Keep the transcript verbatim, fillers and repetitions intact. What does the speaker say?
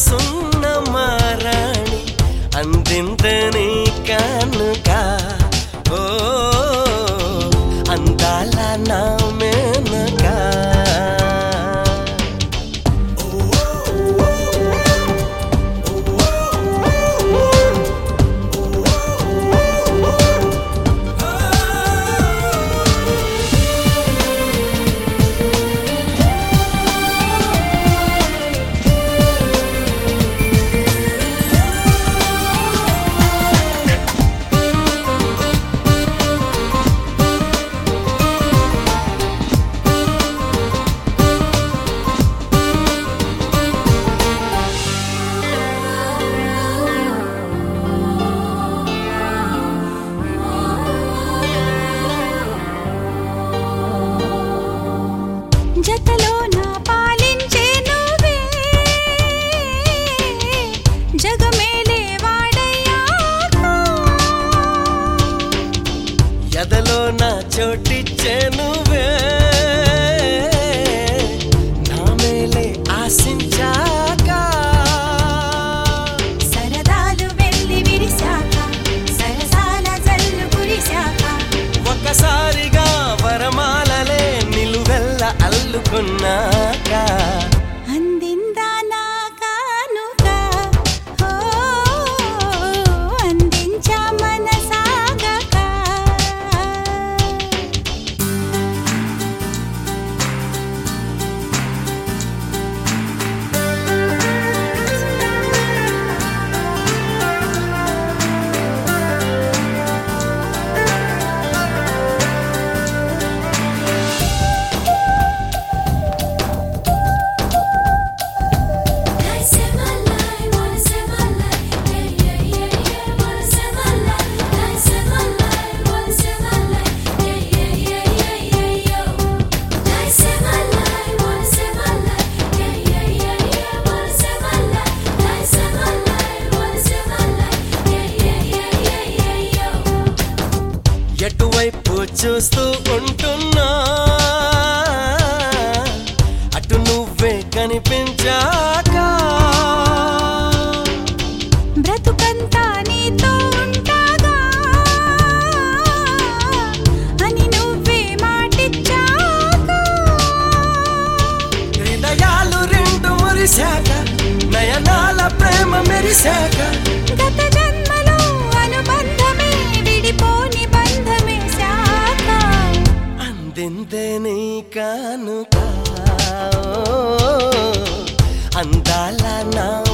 మనసున్న మారాణి అందిందని కానుక ఓ అందాల నా మేనక జతలో నా పాలించే నువ్వే జగమేలే వాడయ్యాక ఎదలో నా చోటిచ్చే నువ్వే నా మేలే ఆశించాక సరదాలు వెళ్ళి విరిశాక సరసాల జల్లు కురిశాక ఒకసారిగా వరమాలలే నిలువెల్ల అల్లుకున్నాక అందిందా నా కానుక ఓ అందించా మనసాగక ఎటువైపు చూస్తూ ఉంటున్నా అటు నువ్వే కనిపించాక బ్రతుకంతా నీతో ఉంటాగా అని నువ్వే మాటిచ్చాక హృదయాలు రెండు మురిశాక నయనాల ప్రేమ మెరిశాక గత జన్మలో అనుబంధమే విడిపోని బంధమే శాక అందిందే నీ కానుక అందాల నా